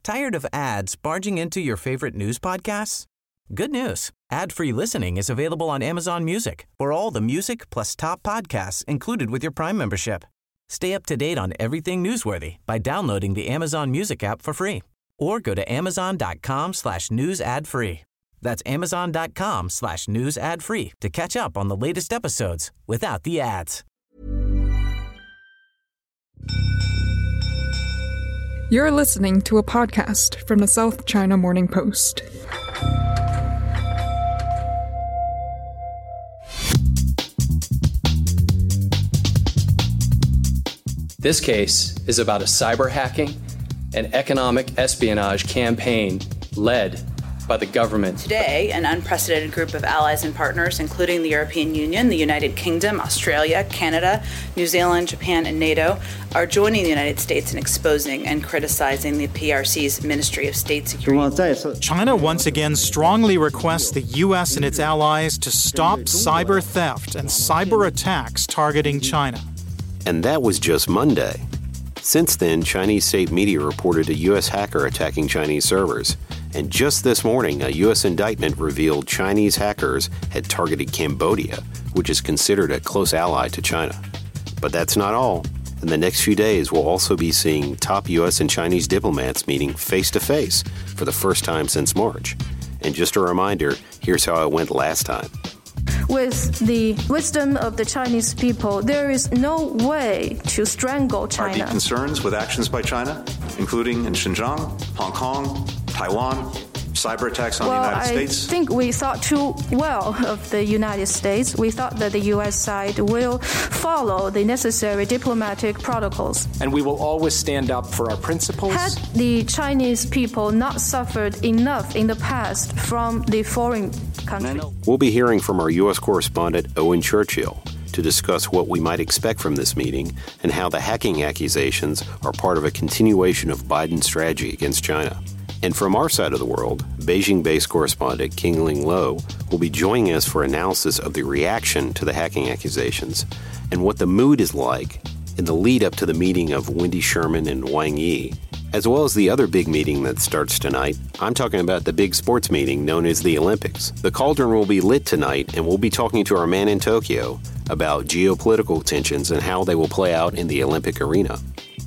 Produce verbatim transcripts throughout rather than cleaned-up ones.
Tired of ads barging into your favorite news podcasts? Good news. Ad-free listening is available on Amazon Music for all the music plus top podcasts included with your Prime membership. Stay up to date on everything newsworthy by downloading the Amazon Music app for free or go to amazon.com slash news ad free. That's amazon.com slash news ad free to catch up on the latest episodes without the ads. You're listening to a podcast from the South China Morning Post. This case is about a cyber hacking and economic espionage campaign led by the government. Today, an unprecedented group of allies and partners, including the European Union, the United Kingdom, Australia, Canada, New Zealand, Japan, and NATO, are joining the United States in exposing and criticizing the P R C's Ministry of State Security. China once again strongly requests the U S and its allies to stop cyber theft and cyber attacks targeting China. And that was just Monday. Since then, Chinese state media reported a U S hacker attacking Chinese servers. And just this morning, a U S indictment revealed Chinese hackers had targeted Cambodia, which is considered a close ally to China. But that's not all. In the next few days, we'll also be seeing top U S and Chinese diplomats meeting face-to-face for the first time since March. And just a reminder, here's how it went last time. With the wisdom of the Chinese people, there is no way to strangle China. Our deep concerns with actions by China, including in Xinjiang, Hong Kong, Taiwan, cyber attacks on well, the United I States. I think we thought too well of the United States. We thought that the U S side will follow the necessary diplomatic protocols. And we will always stand up for our principles. Had the Chinese people not suffered enough in the past from the foreign country? We'll be hearing from our U S correspondent, Owen Churchill, to discuss what we might expect from this meeting and how the hacking accusations are part of a continuation of Biden's strategy against China. And from our side of the world, Beijing-based correspondent King-Ling Lo will be joining us for analysis of the reaction to the hacking accusations and what the mood is like in the lead-up to the meeting of Wendy Sherman and Wang Yi, as well as the other big meeting that starts tonight. I'm talking about the big sports meeting known as the Olympics. The cauldron will be lit tonight, and we'll be talking to our man in Tokyo about geopolitical tensions and how they will play out in the Olympic arena.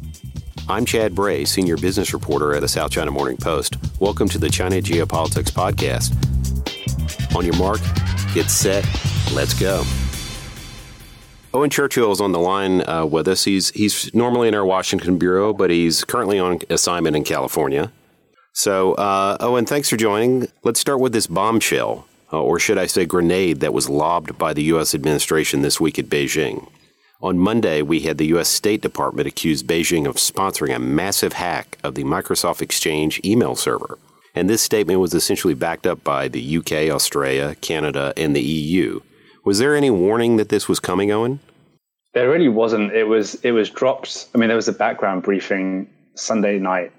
I'm Chad Bray, senior business reporter at the South China Morning Post. Welcome to the China Geopolitics Podcast. On your mark, get set, let's go. Owen Churchill is on the line uh, with us. He's he's normally in our Washington bureau, but he's currently on assignment in California. So, uh, Owen, thanks for joining. Let's start with this bombshell, uh, or should I say grenade, that was lobbed by the U S administration this week at Beijing. On Monday, we had the U S State Department accuse Beijing of sponsoring a massive hack of the Microsoft Exchange email server. And this statement was essentially backed up by the U K, Australia, Canada, and the E U. Was there any warning that this was coming, Owen? There really wasn't. It was it was dropped. I mean, there was a background briefing Sunday night.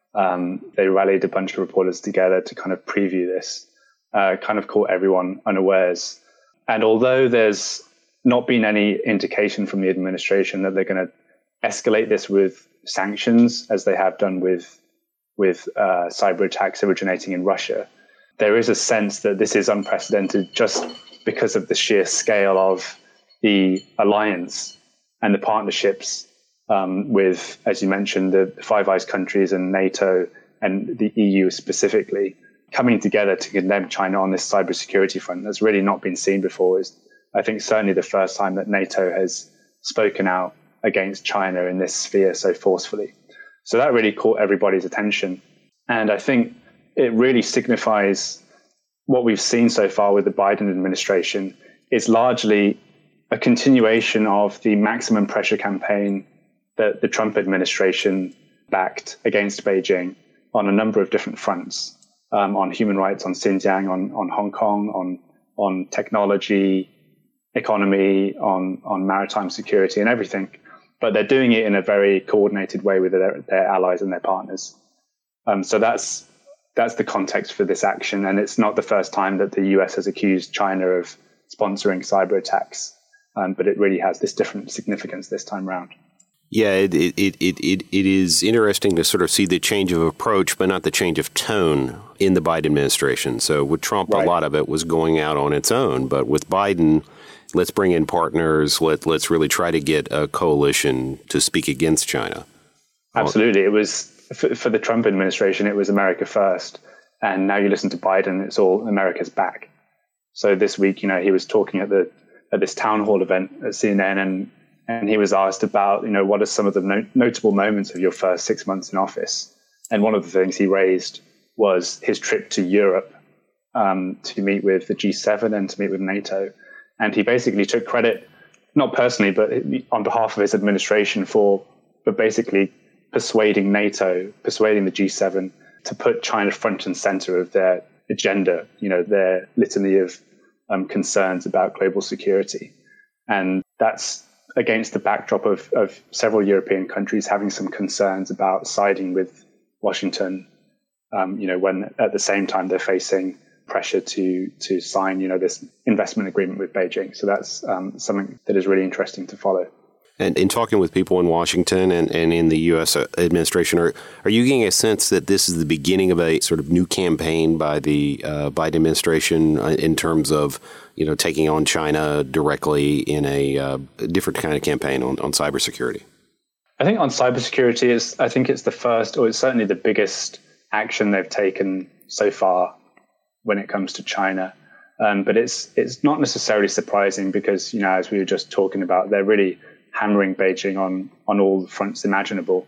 Um, they rallied a bunch of reporters together to kind of preview this, uh, kind of caught everyone unawares. And although there's not been any indication from the administration that they're going to escalate this with sanctions, as they have done with with uh, cyber attacks originating in Russia, there is a sense that this is unprecedented just because of the sheer scale of the alliance and the partnerships um, with, as you mentioned, the Five Eyes countries and NATO and the E U specifically coming together to condemn China on this cybersecurity front. That's really not been seen before. It's, I think, certainly the first time that NATO has spoken out against China in this sphere so forcefully. So that really caught everybody's attention. And I think it really signifies what we've seen so far with the Biden administration is largely a continuation of the maximum pressure campaign that the Trump administration backed against Beijing on a number of different fronts, um, on human rights, on Xinjiang, on, on Hong Kong, on, on technology, economy, on, on maritime security and everything. But they're doing it in a very coordinated way with their, their allies and their partners. Um, so that's that's the context for this action. And it's not the first time that the U S has accused China of sponsoring cyber attacks. Um, but it really has this different significance this time around. Yeah, it, it, it, it, it is interesting to sort of see the change of approach, but not the change of tone in the Biden administration. So with Trump, right. a lot of it was going out on its own. But with Biden, let's bring in partners. Let, let's really try to get a coalition to speak against China. Absolutely. It was, for, for the Trump administration, it was America first. And now you listen to Biden, it's all America's back. So this week, you know, he was talking at the at this town hall event at C N N, and And he was asked about, you know, what are some of the no- notable moments of your first six months in office? And one of the things he raised was his trip to Europe um, to meet with the G seven and to meet with NATO. And he basically took credit, not personally, but on behalf of his administration for, for basically persuading NATO, persuading the G seven to put China front and center of their agenda, you know, their litany of um, concerns about global security. And that's against the backdrop of, of several European countries having some concerns about siding with Washington, um, you know, when at the same time they're facing pressure to to sign, you know, this investment agreement with Beijing. So that's um, something that is really interesting to follow. And in talking with people in Washington and, and in the U S administration, are, are you getting a sense that this is the beginning of a sort of new campaign by the uh, Biden administration in terms of, you know, taking on China directly in a, uh, a different kind of campaign on, on cybersecurity? I think on cybersecurity, is I think it's the first, or it's certainly the biggest action they've taken so far when it comes to China. Um, but it's it's not necessarily surprising because, you know, as we were just talking about, they're really hammering Beijing on, on all fronts imaginable.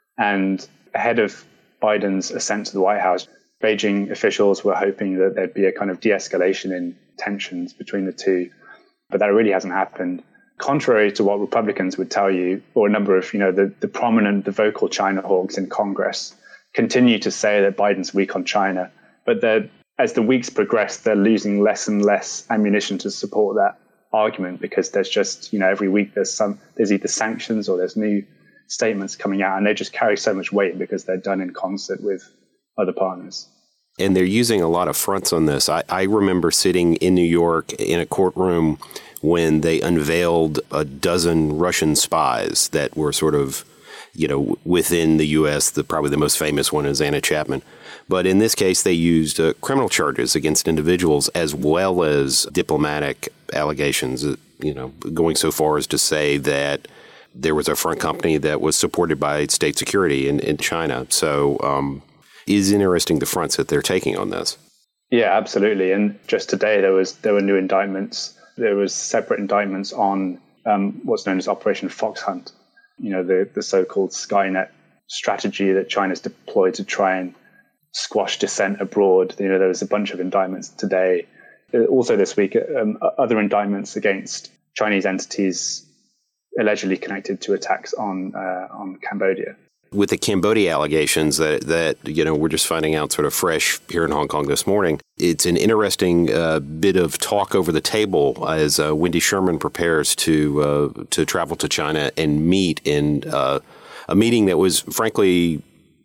And ahead of Biden's ascent to the White House, Beijing officials were hoping that there'd be a kind of de-escalation in tensions between the two. But that really hasn't happened. Contrary to what Republicans would tell you, or a number of, you know, the, the prominent, the vocal China hawks in Congress continue to say that Biden's weak on China. But they're, as the weeks progress, they're losing less and less ammunition to support that argument, because there's just, you know, every week there's some, there's either sanctions or there's new statements coming out, and they just carry so much weight because they're done in concert with other partners. And they're using a lot of fronts on this. I, I remember sitting in New York in a courtroom when they unveiled a dozen Russian spies that were sort of, you know, within the U S. The probably the most famous one is Anna Chapman. But in this case, they used uh, criminal charges against individuals as well as diplomatic allegations, uh, you know, going so far as to say that there was a front company that was supported by state security in, in China. So um, it is interesting the fronts that they're taking on this. Yeah, absolutely. And just today, there was there were new indictments. There was separate indictments on um, what's known as Operation Fox Hunt, you know, the, the so-called Skynet strategy that China's deployed to try and squash dissent abroad. You know, there was a bunch of indictments today. Also this week, um, other indictments against Chinese entities allegedly connected to attacks on uh, on Cambodia. With the Cambodia allegations that, that, you know, we're just finding out sort of fresh here in Hong Kong this morning, it's an interesting uh, bit of talk over the table as uh, Wendy Sherman prepares to uh, to travel to China and meet in uh, a meeting that was, frankly,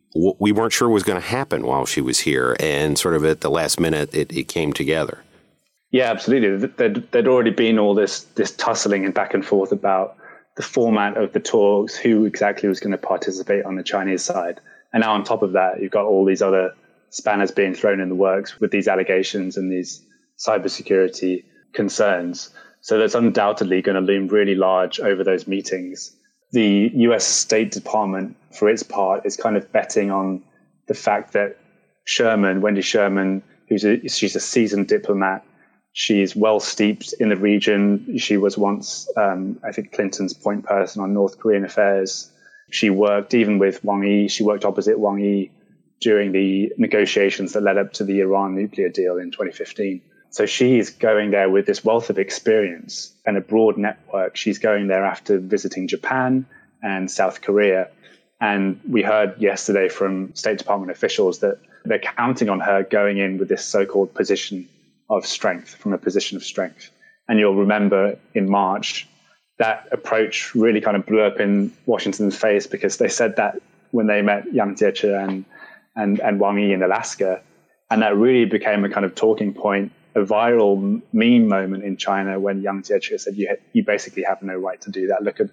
we weren't sure was going to happen while she was here. And sort of at the last minute, it, it came together. Yeah, absolutely. There'd, there'd already been all this this tussling and back and forth about the format of the talks, who exactly was going to participate on the Chinese side. And now on top of that, you've got all these other spanners being thrown in the works with these allegations and these cybersecurity concerns. So that's undoubtedly going to loom really large over those meetings. The U S State Department, for its part, is kind of betting on the fact that Sherman, Wendy Sherman, who's a, she's a seasoned diplomat, she's well steeped in the region. She was once, um, I think, Clinton's point person on North Korean affairs. She worked even with Wang Yi. She worked opposite Wang Yi during the negotiations that led up to the Iran nuclear deal in twenty fifteen. So she's going there with this wealth of experience and a broad network. She's going there after visiting Japan and South Korea. And we heard yesterday from State Department officials that they're counting on her going in with this so-called position of strength, from a position of strength. And you'll remember in March, that approach really kind of blew up in Washington's face, because they said that when they met Yang Jiechi and, and, and Wang Yi in Alaska. And that really became a kind of talking point, a viral meme moment in China when Yang Jiechi said, you, you basically have no right to do that. Look at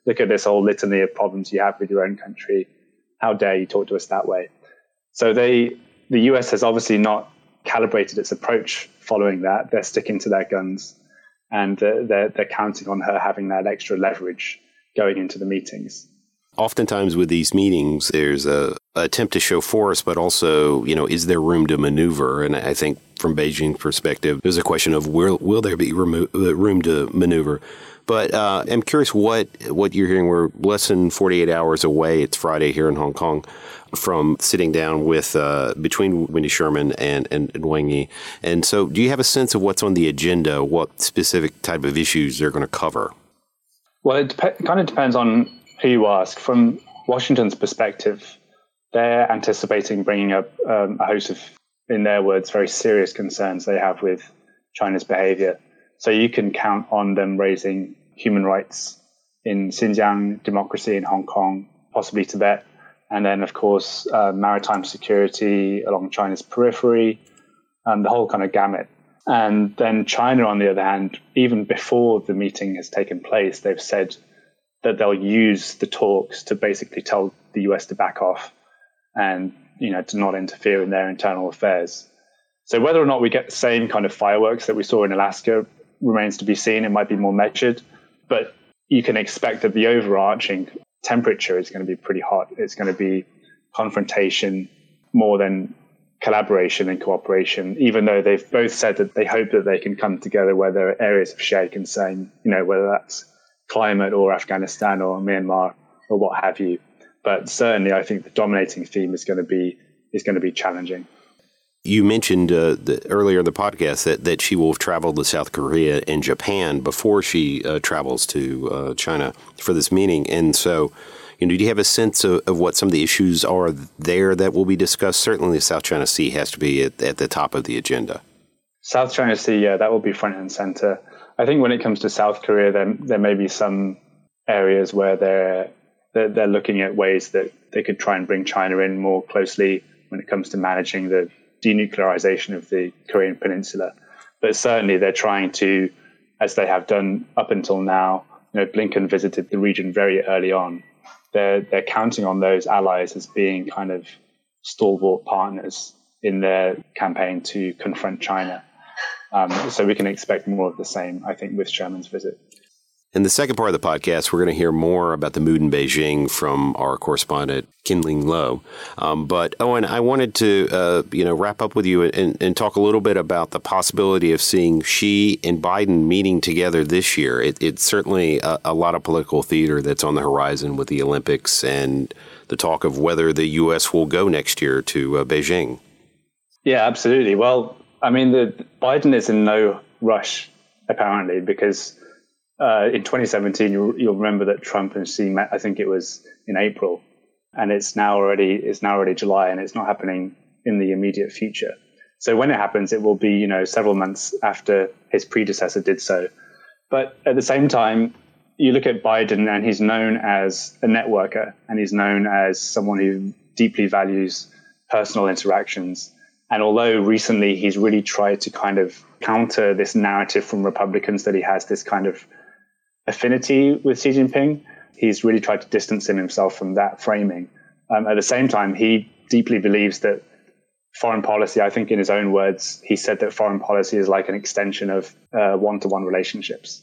look at this whole litany of problems you have with your own country. How dare you talk to us that way? So they, the U S has obviously not calibrated its approach following that. They're sticking to their guns, and uh, they're, they're counting on her having that extra leverage going into the meetings. Oftentimes with these meetings, there's a, a attempt to show force, but also, you know, is there room to maneuver? And I think from Beijing's perspective, there's a question of will, will there be remo- room to maneuver? But uh, I'm curious what, what you're hearing. We're less than forty-eight hours away. It's Friday here in Hong Kong from sitting down with uh, between Wendy Sherman and, and, and Wang Yi. And so do you have a sense of what's on the agenda, what specific type of issues they're going to cover? Well, it dep- kind of depends on who you ask. From Washington's perspective, they're anticipating bringing up um, a host of, in their words, very serious concerns they have with China's behavior. So you can count on them raising human rights in Xinjiang, democracy in Hong Kong, possibly Tibet, and then, of course, uh, maritime security along China's periphery, and the whole kind of gamut. And then China, on the other hand, even before the meeting has taken place, they've said that they'll use the talks to basically tell the U S to back off and, you know, to not interfere in their internal affairs. So whether or not we get the same kind of fireworks that we saw in Alaska remains to be seen. It might be more measured, but you can expect that the overarching temperature is going to be pretty hot. It's going to be confrontation more than collaboration and cooperation, even though they've both said that they hope that they can come together where there are areas of shared concern, you know, whether that's climate or Afghanistan or Myanmar or what have you. But certainly I think the dominating theme is going to be is going to be challenging. You mentioned uh, the, earlier in the podcast that, that she will have traveled to South Korea and Japan before she uh, travels to uh, China for this meeting. And so, you know, do you have a sense of, of what some of the issues are there that will be discussed? Certainly the South China Sea has to be at, at the top of the agenda. South China Sea, yeah, that will be front and center. I think when it comes to South Korea, there, there may be some areas where they're, they're, they're looking at ways that they could try and bring China in more closely when it comes to managing the denuclearization of the Korean Peninsula. But certainly they're trying to, as they have done up until now, you know, Blinken visited the region very early on. They're, they're counting on those allies as being kind of stalwart partners in their campaign to confront China. Um, so we can expect more of the same, I think, with Sherman's visit. In the second part of the podcast, we're going to hear more about the mood in Beijing from our correspondent, Kin-Ling Lo. Um, but, Owen, I wanted to uh, you know, wrap up with you and, and talk a little bit about the possibility of seeing Xi and Biden meeting together this year. It, it's certainly a, a lot of political theater that's on the horizon with the Olympics and the talk of whether the U S will go next year to uh, Beijing. Yeah, absolutely. Well, I mean, the Biden is in no rush, apparently, because Uh, in twenty seventeen, you'll, you'll remember that Trump and Xi met, I think it was in April, and it's now already it's now already July, and it's not happening in the immediate future. So when it happens, it will be, you know, several months after his predecessor did so. But at the same time, you look at Biden, and he's known as a networker, and he's known as someone who deeply values personal interactions. And although recently he's really tried to kind of counter this narrative from Republicans that he has this kind of affinity with Xi Jinping, he's really tried to distance himself from that framing. Um, at the same time, he deeply believes that foreign policy, I think in his own words, he said that foreign policy is like an extension of uh, one-to-one relationships.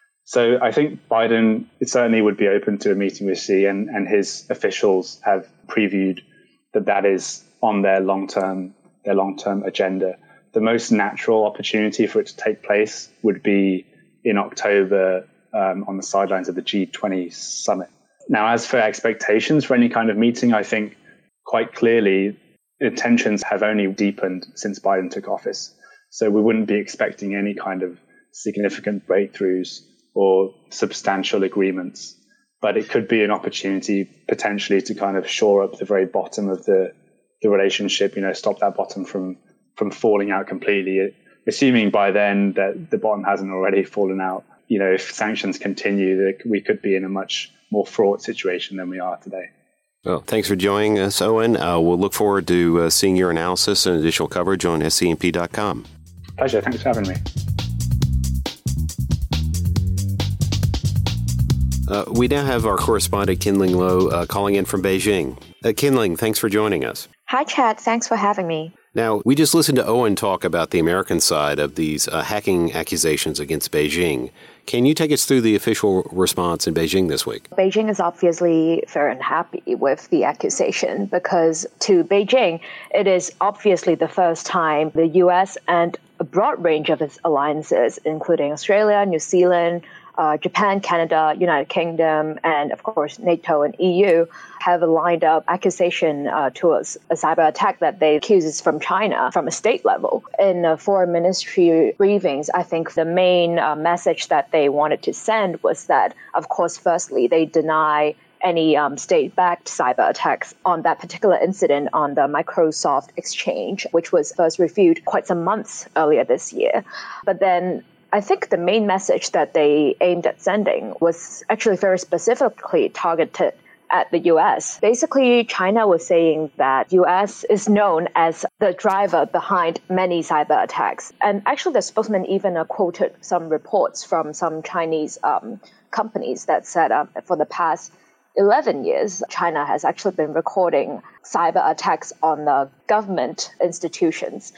So I think Biden it certainly would be open to a meeting with Xi, and, and his officials have previewed that that is on their long-term their long-term agenda. The most natural opportunity for it to take place would be in October um, on the sidelines of the G twenty summit. Now, as for expectations for any kind of meeting, I think quite clearly the tensions have only deepened since Biden took office. So we wouldn't be expecting any kind of significant breakthroughs or substantial agreements. But it could be an opportunity potentially to kind of shore up the very bottom of the, the relationship, you know, stop that bottom from, from falling out completely, assuming by then that the bottom hasn't already fallen out. You know, if sanctions continue, we could be in a much more fraught situation than we are today. Well, thanks for joining us, Owen. Uh, we'll look forward to uh, seeing your analysis and additional coverage on S C M P dot com. Pleasure. Thanks for having me. Uh, we now have our correspondent, Kinling Lo, uh, calling in from Beijing. Uh, Kinling, thanks for joining us. Hi, Chad. Thanks for having me. Now, we just listened to Owen talk about the American side of these uh, hacking accusations against Beijing. Can you take us through the official response in Beijing this week? Beijing is obviously very unhappy with the accusation because to Beijing, it is obviously the first time the U S and a broad range of its alliances, including Australia, New Zealand, Uh, Japan, Canada, United Kingdom, and of course NATO and E U have lined up accusation uh, to us, a cyber attack that they accuse is from China from a state level. In uh, foreign ministry briefings, I think the main uh, message that they wanted to send was that, of course, firstly, they deny any um, state-backed cyber attacks on that particular incident on the Microsoft Exchange, which was first reviewed quite some months earlier this year. But then I think the main message that they aimed at sending was actually very specifically targeted at the U S. Basically, China was saying that U S is known as the driver behind many cyber attacks. And actually, the spokesman even uh, quoted some reports from some Chinese um, companies that said uh, for the past eleven years, China has actually been recording cyber attacks on the government institutions.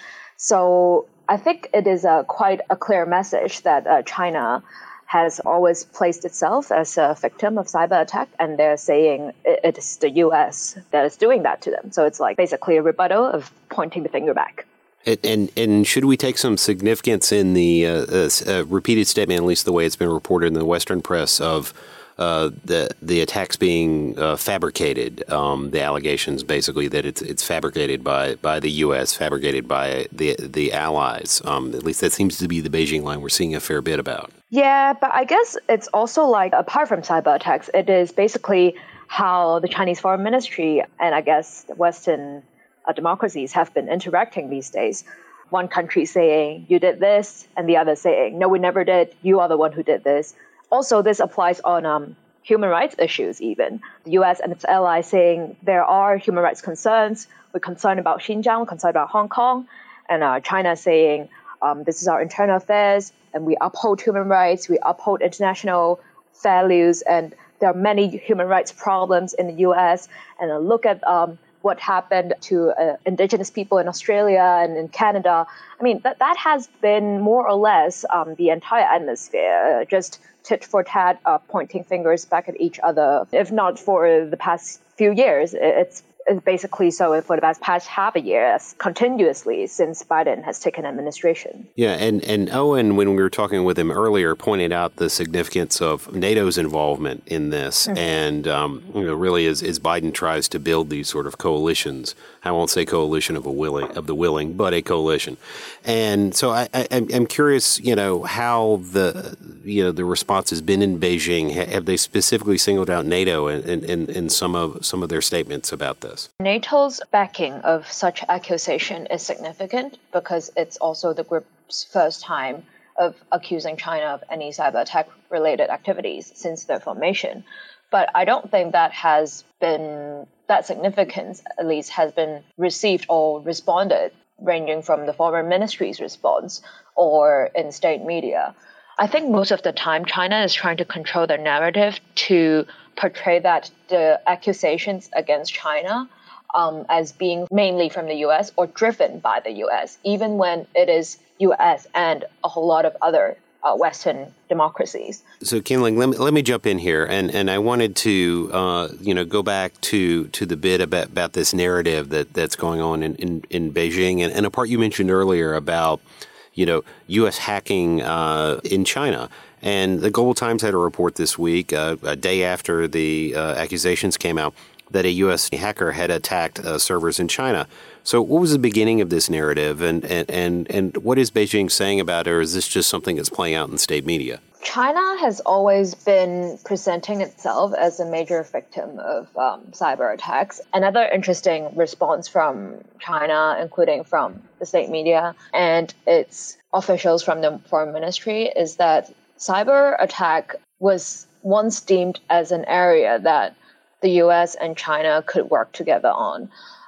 So I think it is a quite a clear message that uh, China has always placed itself as a victim of cyber attack, and they're saying it, it is the U S that is doing that to them. So it's like basically a rebuttal of pointing the finger back. And, and, and should we take some significance in the uh, uh, uh, repeated statement, at least the way it's been reported in the Western press, of Uh, the the attacks being uh, fabricated, um, the allegations basically that it's it's fabricated by, by the U S, fabricated by the the allies. Um, at least that seems to be the Beijing line we're seeing a fair bit about. Yeah, but I guess it's also like, apart from cyber attacks, it is basically how the Chinese Foreign Ministry and I guess Western uh, democracies have been interacting these days. One country saying, you did this, and the other saying, no, we never did, you are the one who did this. Also, this applies on um, human rights issues even. The U S and its allies saying there are human rights concerns. We're concerned about Xinjiang, we're concerned about Hong Kong. And uh, China saying um, this is our internal affairs and we uphold human rights, we uphold international values. And there are many human rights problems in the U S. And uh, look at um, what happened to uh, indigenous people in Australia and in Canada. I mean, that, that has been more or less um, the entire atmosphere, uh, just tit for tat, uh, pointing fingers back at each other. If not for the past few years, it's, it's basically so for the past, past half a year, continuously since Biden has taken administration. Yeah, and, and Owen, when we were talking with him earlier, pointed out the significance of NATO's involvement in this. Mm-hmm. And, um, you know, really as, as Biden tries to build these sort of coalitions, I won't say coalition of a willing of the willing, but a coalition. And so I, I, I'm curious, you know, how the you know the response has been in Beijing. Have they specifically singled out NATO in, in, in some of some of their statements about this? NATO's backing of such accusation is significant because it's also the group's first time of accusing China of any cyber attack related activities since their formation. But I don't think that has been, that significance at least has been received or responded, ranging from the foreign ministry's response or in state media. I think most of the time China is trying to control their narrative to portray that the accusations against China um, as being mainly from the U S or driven by the U S, even when it is U S and a whole lot of other uh, Western democracies. So, Kinling, let me, let me jump in here, and, and I wanted to uh, you know go back to, to the bit about, about this narrative that, that's going on in, in, in Beijing, and, and a part you mentioned earlier about you know U S hacking uh, in China. And the Global Times had a report this week, uh, a day after the uh, accusations came out, that a U S hacker had attacked uh, servers in China. So what was the beginning of this narrative, and, and, and, and what is Beijing saying about it, or is this just something that's playing out in state media? China has always been presenting itself as a major victim of um, cyber attacks. Another interesting response from China, including from the state media and its officials from the foreign ministry, is that cyber attack was once deemed as an area that the U S and China could work together on.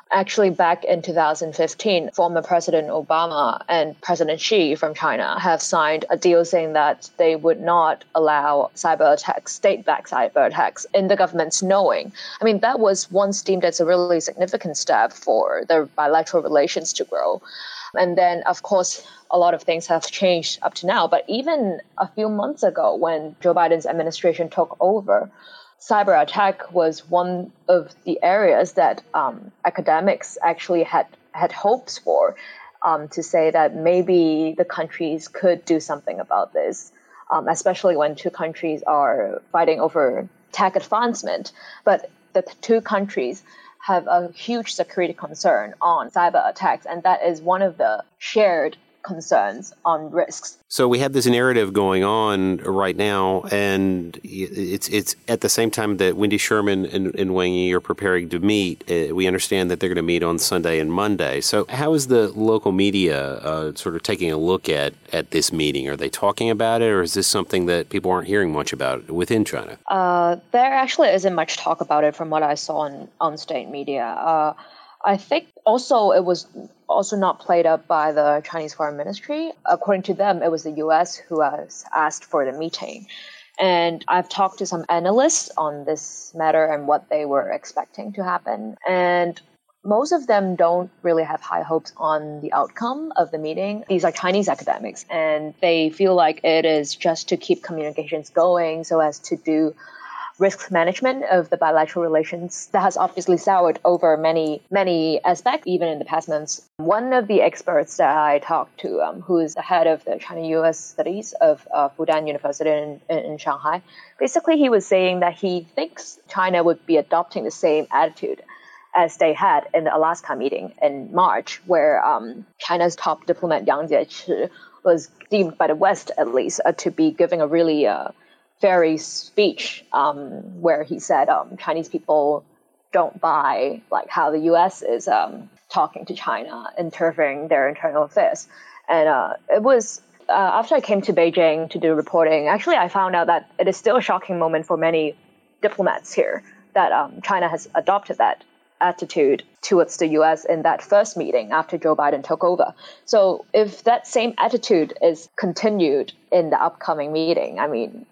Actually, back in two thousand fifteen, former President Obama and President Xi from China have signed a deal saying that they would not allow cyber attacks, state-backed cyber attacks, in the government's knowing. I mean, that was once deemed as a really significant step for their bilateral relations to grow. And then, of course, a lot of things have changed up to now. But even a few months ago, when Joe Biden's administration took over, cyber attack was one of the areas that um, academics actually had, had hopes for, um, to say that maybe the countries could do something about this, um, especially when two countries are fighting over tech advancement. But the two countries have a huge security concern on cyber attacks, and that is one of the shared concerns on risks. So we have this narrative going on right now, and it's it's at the same time that Wendy Sherman and, and Wang Yi are preparing to meet. Uh, we understand that they're going to meet on Sunday and Monday. So how is the local media uh, sort of taking a look at, at this meeting? Are they talking about it, or is this something that people aren't hearing much about within China? Uh, there actually isn't much talk about it from what I saw on, on state media. Uh, I think also it was also not played up by the Chinese Foreign Ministry. According to them, it was the U S who has asked for the meeting. And I've talked to some analysts on this matter and what they were expecting to happen. And most of them don't really have high hopes on the outcome of the meeting. These are Chinese academics, and they feel like it is just to keep communications going so as to do risk management of the bilateral relations that has obviously soured over many, many aspects, even in the past months. One of the experts that I talked to, um, who is the head of the China-U S studies of uh, Fudan University in, in, in Shanghai, basically he was saying that he thinks China would be adopting the same attitude as they had in the Alaska meeting in March, where um, China's top diplomat Yang Jiechi was deemed by the West, at least, uh, to be giving a really uh, very speech um, where he said um, Chinese people don't buy like how the U S is um, talking to China, interfering their internal affairs. And uh, it was uh, after I came to Beijing to do reporting, actually I found out that it is still a shocking moment for many diplomats here that um, China has adopted that attitude towards the U S in that first meeting after Joe Biden took over. So if that same attitude is continued in the upcoming meeting, I mean,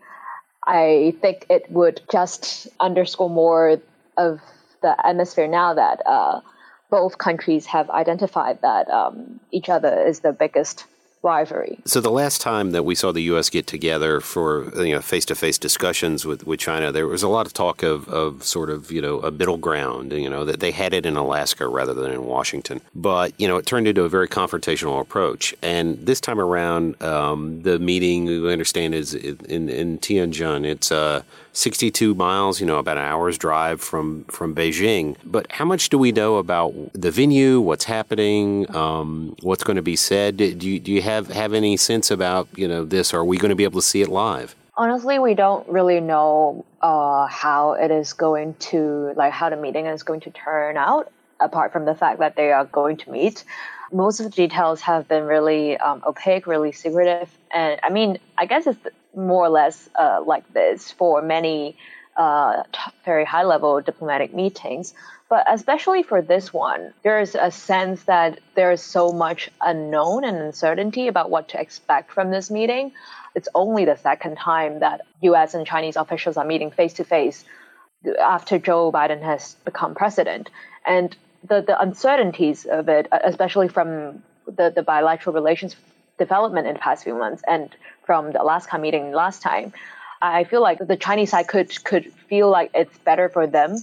I think it would just underscore more of the atmosphere now that uh, both countries have identified that um, each other is the biggest rivalry. So the last time that we saw the U S get together for you know face-to-face discussions with, with China, there was a lot of talk of, of sort of, you know, a middle ground, you know, that they had it in Alaska rather than in Washington. But, you know, it turned into a very confrontational approach. And this time around, um, the meeting, we understand, is in, in Tianjin. It's uh, sixty-two miles, you know, about an hour's drive from, from Beijing. But how much do we know about the venue, what's happening, um, what's going to be said? Do you, do you have Have, have any sense about, you know, this? Are we going to be able to see it live? Honestly, we don't really know uh, how it is going to, like how the meeting is going to turn out, apart from the fact that they are going to meet. Most of the details have been really um, opaque, really secretive. And I mean, I guess it's more or less uh, like this for many uh, t- very high-level diplomatic meetings. But especially for this one, there is a sense that there is so much unknown and uncertainty about what to expect from this meeting. It's only the second time that U S and Chinese officials are meeting face-to-face after Joe Biden has become president. And the, the uncertainties of it, especially from the, the bilateral relations development in the past few months and from the Alaska meeting last time, I feel like the Chinese side could could feel like it's better for them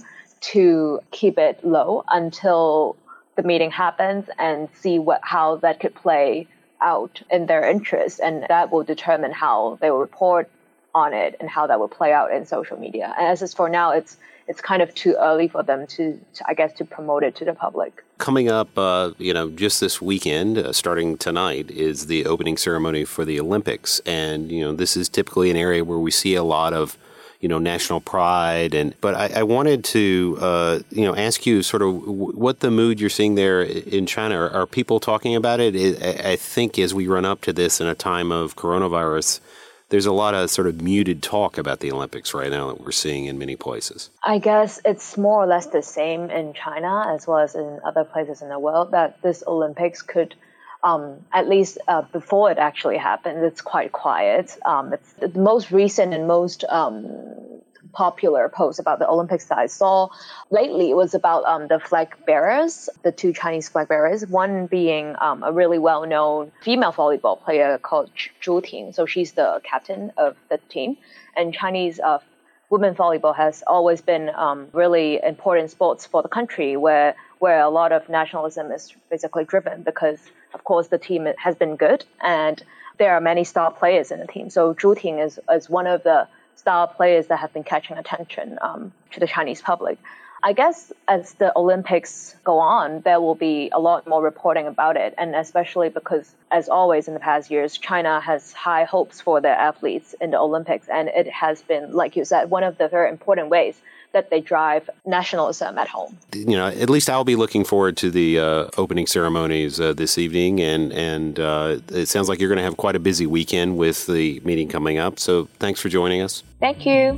to keep it low until the meeting happens and see what how that could play out in their interest. And that will determine how they will report on it and how that will play out in social media. And as is for now, it's it's kind of too early for them to, to I guess, to promote it to the public. Coming up, uh, you know, just this weekend, uh, starting tonight, is the opening ceremony for the Olympics. And, you know, this is typically an area where we see a lot of, you know, national pride. And but I, I wanted to, uh, you know, ask you sort of w- what the mood you're seeing there in China. Are, are people talking about it? I, I think as we run up to this in a time of coronavirus, There's a lot of sort of muted talk about the Olympics right now that we're seeing in many places. I guess it's more or less the same in China as well as in other places in the world, that this Olympics could, um, at least uh, before it actually happened, it's quite quiet. Um, it's the most recent and most um, popular post about the Olympics that I saw lately was about um, the flag bearers, the two Chinese flag bearers, one being um, a really well-known female volleyball player called Zhu Ting. So she's the captain of the team. And Chinese uh, women volleyball has always been um, really important sports for the country where, where a lot of nationalism is basically driven because, of course, the team has been good and there are many star players in the team. So Zhu Ting is, is one of the star players that have been catching attention um, to the Chinese public. I guess as the Olympics go on, there will be a lot more reporting about it, and especially because, as always in the past years, China has high hopes for their athletes in the Olympics, and it has been, like you said, one of the very important ways that they drive nationalism at home. You know, at least I'll be looking forward to the uh, opening ceremonies uh, this evening, and, and uh, it sounds like you're going to have quite a busy weekend with the meeting coming up, so thanks for joining us. Thank you.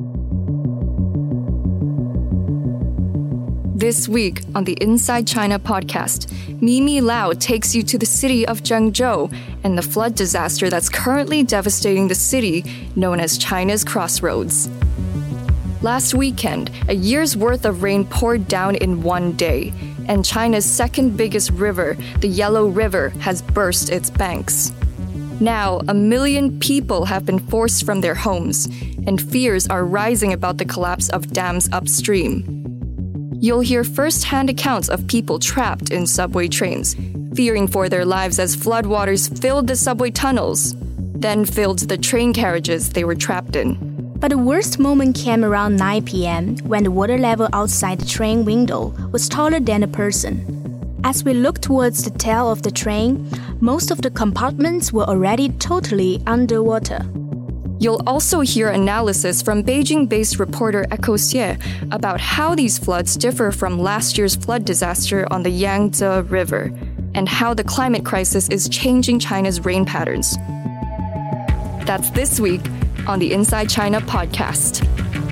This week on the Inside China podcast, Mimi Lau takes you to the city of Zhengzhou and the flood disaster that's currently devastating the city known as China's Crossroads. Last weekend, a year's worth of rain poured down in one day, and China's second biggest river, the Yellow River, has burst its banks. Now, a million people have been forced from their homes, and fears are rising about the collapse of dams upstream. You'll hear first-hand accounts of people trapped in subway trains, fearing for their lives as floodwaters filled the subway tunnels, then filled the train carriages they were trapped in. But the worst moment came around nine p.m. when the water level outside the train window was taller than a person. As we looked towards the tail of the train, most of the compartments were already totally underwater. You'll also hear analysis from Beijing-based reporter Echo Xie about how these floods differ from last year's flood disaster on the Yangtze River, and how the climate crisis is changing China's rain patterns. That's this week on the Inside China podcast.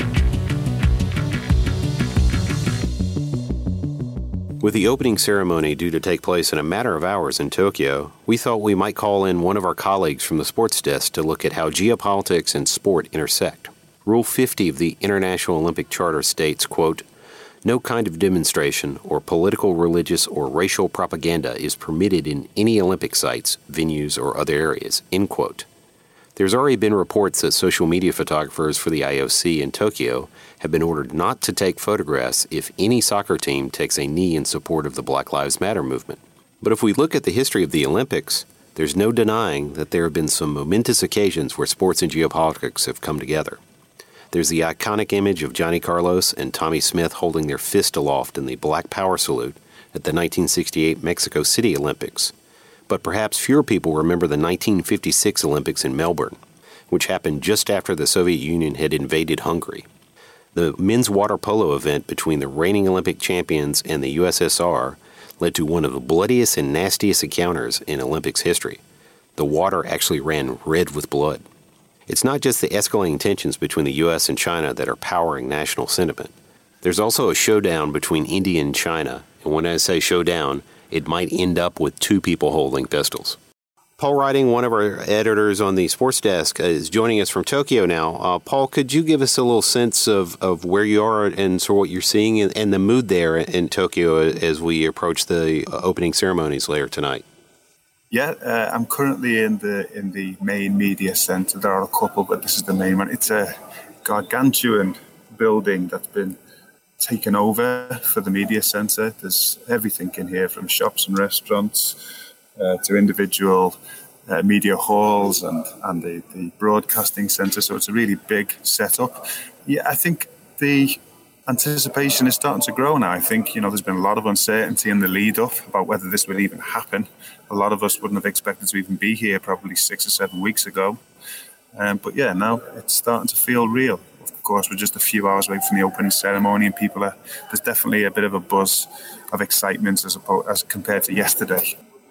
With the opening ceremony due to take place in a matter of hours in Tokyo, we thought we might call in one of our colleagues from the sports desk to look at how geopolitics and sport intersect. Rule fifty of the International Olympic Charter states, quote, "No kind of demonstration or political, religious, or racial propaganda is permitted in any Olympic sites, venues, or other areas," end quote. There's already been reports that social media photographers for the I O C in Tokyo have been ordered not to take photographs if any soccer team takes a knee in support of the Black Lives Matter movement. But if we look at the history of the Olympics, there's no denying that there have been some momentous occasions where sports and geopolitics have come together. There's the iconic image of Johnny Carlos and Tommy Smith holding their fist aloft in the Black Power salute at the nineteen sixty-eight Mexico City Olympics. But perhaps fewer people remember the nineteen fifty-six Olympics in Melbourne, which happened just after the Soviet Union had invaded Hungary. The men's water polo event between the reigning Olympic champions and the U S S R led to one of the bloodiest and nastiest encounters in Olympics history. The water actually ran red with blood. It's not just the escalating tensions between the U S and China that are powering national sentiment. There's also a showdown between India and China, and when I say showdown, it might end up with two people holding pistols. Paul Riding, one of our editors on the sports desk, is joining us from Tokyo now. Uh, Paul, could you give us a little sense of, of where you are and sort of what you're seeing and, and the mood there in Tokyo as we approach the opening ceremonies later tonight? Yeah, uh, I'm currently in the in the main media center. There are a couple, but this is the main one. It's a gargantuan building that's been taken over for the media center. There's everything in here, from shops and restaurants uh, to individual uh, media halls and, and the, the broadcasting center. So it's a really big setup. Yeah, I think the anticipation is starting to grow now. I think, you know, there's been a lot of uncertainty in the lead up about whether this would even happen. A lot of us wouldn't have expected to even be here probably six or seven weeks ago. Um, but yeah, now it's starting to feel real. Of course, we're just a few hours away from the opening ceremony, and people are, there's definitely a bit of a buzz of excitement as opposed, as compared to yesterday.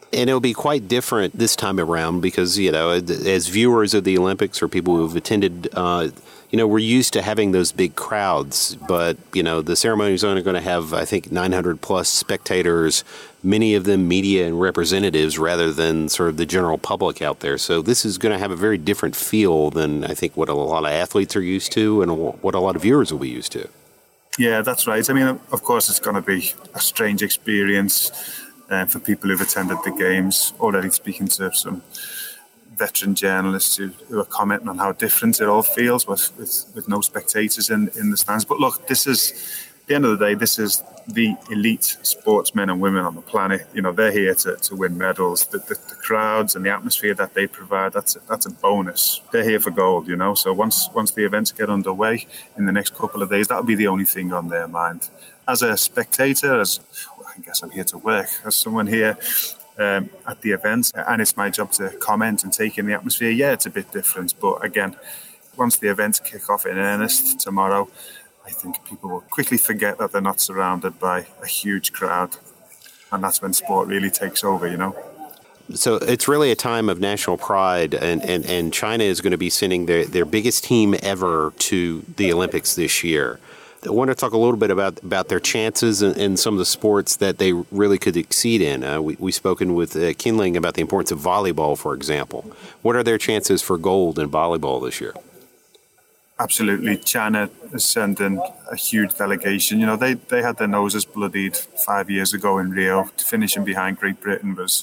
And it'll be quite different this time around because, you know, as viewers of the Olympics or people who've attended, uh, you know, we're used to having those big crowds. But, you know, the ceremony is only going to have, I think, nine hundred plus spectators, many of them media and representatives rather than sort of the general public out there. So this is going to have a very different feel than I think what a lot of athletes are used to and what a lot of viewers will be used to. Yeah, that's right. I mean, of course, it's going to be a strange experience uh, for people who've attended the games. Already speaking to some veteran journalists who, who are commenting on how different it all feels with, with, with no spectators in, in the stands. But look, this is, at the end of the day, this is the elite sportsmen and women on the planet. You know, they're here to, to win medals. The, the, the crowds and the atmosphere that they provide, that's a, that's a bonus. They're here for gold, you know. So once once the events get underway in the next couple of days, that'll be the only thing on their mind. As a spectator, as well, I guess I'm here to work, as someone here um, at the event, and it's my job to comment and take in the atmosphere, yeah, it's a bit different. But again, once the events kick off in earnest tomorrow, I think people will quickly forget that they're not surrounded by a huge crowd. And that's when sport really takes over, you know. So it's really a time of national pride, and, and, and China is going to be sending their, their biggest team ever to the Olympics this year. I want to talk a little bit about, about their chances in, in some of the sports that they really could exceed in. Uh, we, we've spoken with uh, Kinling about the importance of volleyball, for example. What are their chances for gold in volleyball this year? Absolutely. China is sending a huge delegation. You know, they, they had their noses bloodied five years ago in Rio. Finishing behind Great Britain was,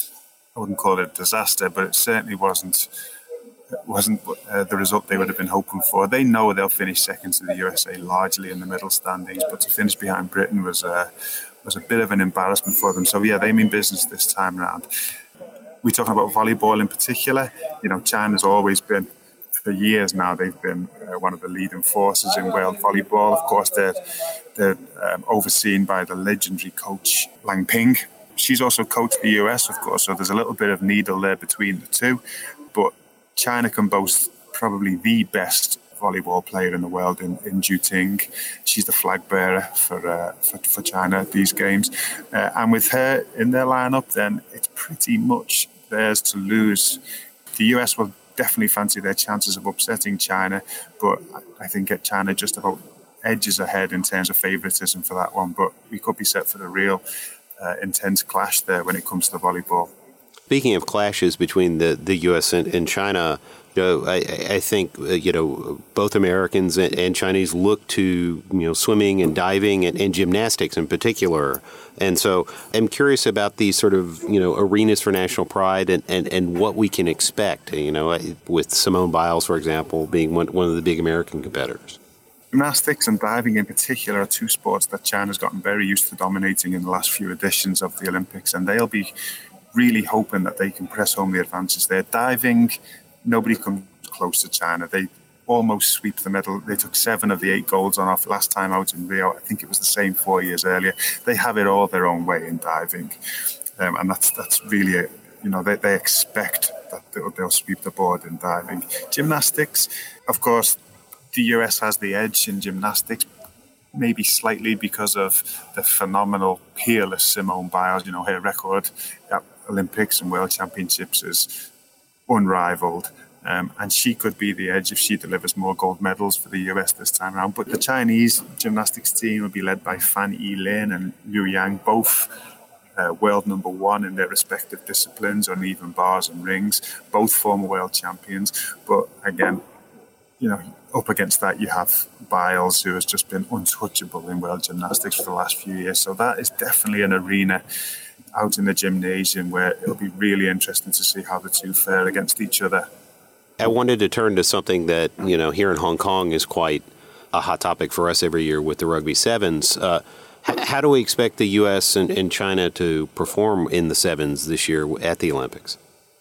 I wouldn't call it a disaster, but it certainly wasn't wasn't uh, the result they would have been hoping for. They know they'll finish second to the U S A largely in the middle standings, but to finish behind Britain was a, was a bit of an embarrassment for them. So, yeah, they mean business this time round. We're talking about volleyball in particular. You know, China's always been, for years now, they've been uh, one of the leading forces in world volleyball. Of course, they're, they're um, overseen by the legendary coach Lang Ping. She's also coached the U S, of course, so there's a little bit of needle there between the two. But China can boast probably the best volleyball player in the world in, in Zhu Ting. She's the flag bearer for, uh, for for China at these games. Uh, and with her in their lineup, then it's pretty much theirs to lose. The U S will definitely fancy their chances of upsetting China, but I think China just about edges ahead in terms of favouritism for that one. But we could be set for a real uh, intense clash there when it comes to volleyball. Speaking of clashes between the, the U S and, and China, you know, I, I think, uh, you know, both Americans and, and Chinese look to, you know, swimming and diving and, and gymnastics in particular. And so I'm curious about these sort of, you know, arenas for national pride and, and, and what we can expect, you know, with Simone Biles, for example, being one, one of the big American competitors. Gymnastics and diving in particular are two sports that China's gotten very used to dominating in the last few editions of the Olympics, and they'll be really hoping that they can press home the advantage there. Diving, nobody comes close to China. They almost sweep the medal. They took seven of the eight golds on off last time out in Rio. I think it was the same four years earlier. They have it all their own way in diving. Um, and that's that's really, a, you know, they, they expect that they'll, they'll sweep the board in diving. Gymnastics, of course, the U S has the edge in gymnastics, maybe slightly because of the phenomenal, peerless Simone Biles. You know, her record at Olympics and World Championships is unrivaled. Um, and she could be the edge if she delivers more gold medals for the U S this time around. But the Chinese gymnastics team will be led by Fan Yilin and Liu Yang, both uh, world number one in their respective disciplines, uneven bars and rings, both former world champions. But again, you know, up against that, you have Biles, who has just been untouchable in world gymnastics for the last few years. So that is definitely an arena out in the gymnasium where it'll be really interesting to see how the two fare against each other. I wanted to turn to something that, you know, here in Hong Kong is quite a hot topic for us every year with the Rugby Sevens. Uh, h- how do we expect the U S and, and China to perform in the Sevens this year at the Olympics?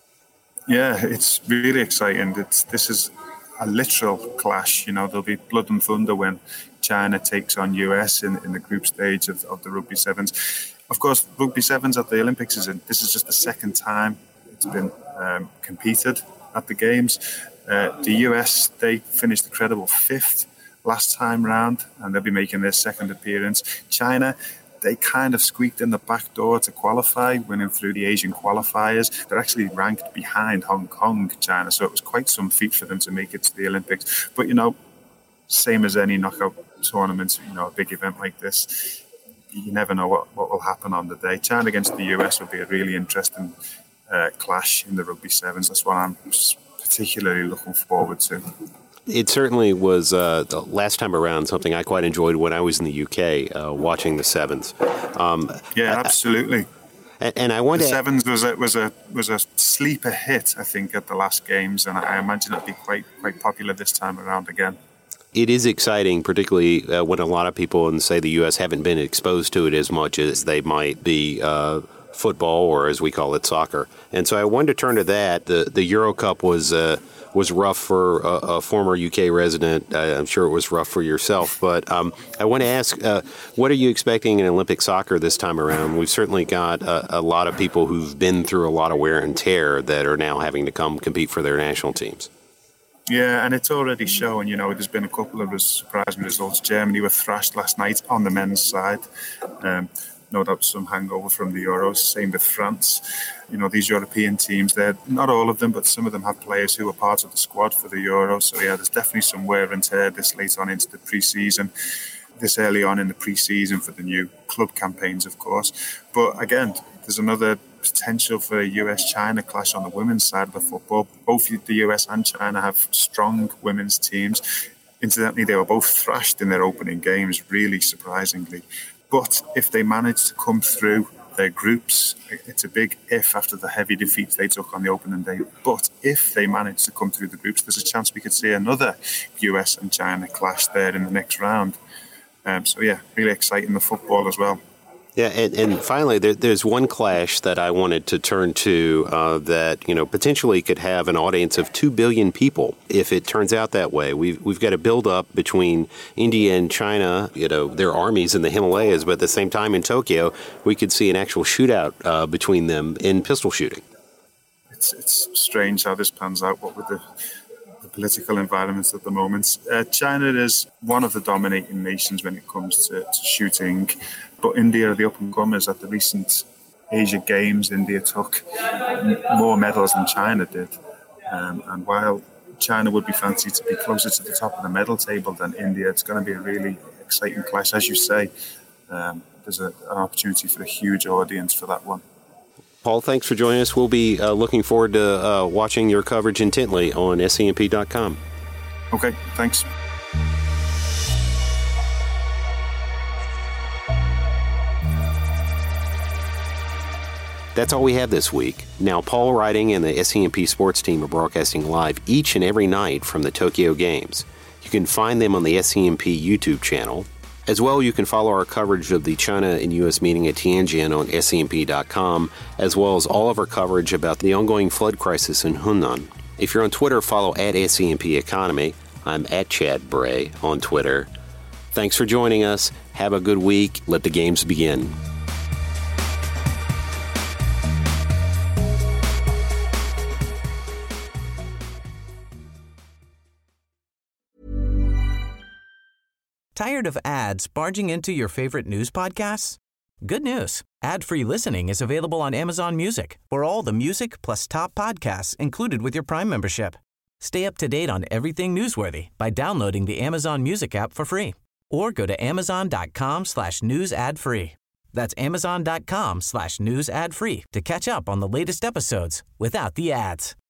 Yeah, it's really exciting. It's, this is a literal clash. You know, there'll be blood and thunder when China takes on U S in, in the group stage of, of the Rugby Sevens. Of course, Rugby Sevens at the Olympics, is in, this is just the second time it's been um, competed at the Games. Uh, the U S, they finished the credible fifth last time round, and they'll be making their second appearance. China, they kind of squeaked in the back door to qualify, winning through the Asian qualifiers. They're actually ranked behind Hong Kong, China, so it was quite some feat for them to make it to the Olympics. But, you know, same as any knockout tournament, you know, a big event like this, you never know what, what will happen on the day. China against the U S would be a really interesting uh, clash in the rugby sevens. That's what I'm particularly looking forward to. It certainly was, uh, the last time around, something I quite enjoyed when I was in the U K, uh, watching the sevens. Um, yeah, absolutely. I, and I wanted the sevens was a, was a was a sleeper hit, I think, at the last games, and I imagine it'll be quite quite popular this time around again. It is exciting, particularly uh, when a lot of people in, say, the U S haven't been exposed to it as much as they might be uh, football, or as we call it, soccer. And so I wanted to turn to that. The the Euro Cup was uh, was rough for a, a former U K resident. Uh, I'm sure it was rough for yourself. But um, I want to ask, uh, what are you expecting in Olympic soccer this time around? We've certainly got a, a lot of people who've been through a lot of wear and tear that are now having to come compete for their national teams. Yeah, and it's already showing, you know, there's been a couple of surprising results. Germany were thrashed last night on the men's side. Um, no doubt some hangover from the Euros. Same with France. You know, these European teams, they're not all of them, but some of them have players who are part of the squad for the Euros. So, yeah, there's definitely some wear and tear this late on into the pre-season, this early on in the pre-season for the new club campaigns, of course. But, again, there's another potential for a U S China clash on the women's side of the football. Both the U S and China have strong women's teams. Incidentally, they were both thrashed in their opening games, really surprisingly. But if they manage to come through their groups, it's a big if after the heavy defeats they took on the opening day. But if they manage to come through the groups, there's a chance we could see another U S and China clash there in the next round. Um, so, yeah, really exciting the football as well. Yeah, and, and finally, there, there's one clash that I wanted to turn to uh, that, you know, potentially could have an audience of two billion people if it turns out that way. We've, we've got a build-up between India and China, you know, their armies in the Himalayas, but at the same time in Tokyo, we could see an actual shootout uh, between them in pistol shooting. It's, it's strange how this pans out, what with the, the political environment at the moment. Uh, China is one of the dominating nations when it comes to, to shooting. But India are the up-and-comers. At the recent Asia Games, India took m- more medals than China did. Um, and while China would be fancied to be closer to the top of the medal table than India, it's going to be a really exciting clash. As you say, um, there's a, an opportunity for a huge audience for that one. Paul, thanks for joining us. We'll be uh, looking forward to uh, watching your coverage intently on S C M P dot com. Okay, thanks. That's all we have this week. Now, Paul Riding and the S C M P sports team are broadcasting live each and every night from the Tokyo Games. You can find them on the S C M P YouTube channel. As well, you can follow our coverage of the China and U S meeting at Tianjin on S C M P dot com, as well as all of our coverage about the ongoing flood crisis in Hunan. If you're on Twitter, follow at S C M P Economy. I'm at Chad Bray on Twitter. Thanks for joining us. Have a good week. Let the games begin. Tired of ads barging into your favorite news podcasts? Good news. Ad-free listening is available on Amazon Music for all the music plus top podcasts included with your Prime membership. Stay up to date on everything newsworthy by downloading the Amazon Music app for free or go to amazon.com slash news ad free. That's amazon.com slash news ad free to catch up on the latest episodes without the ads.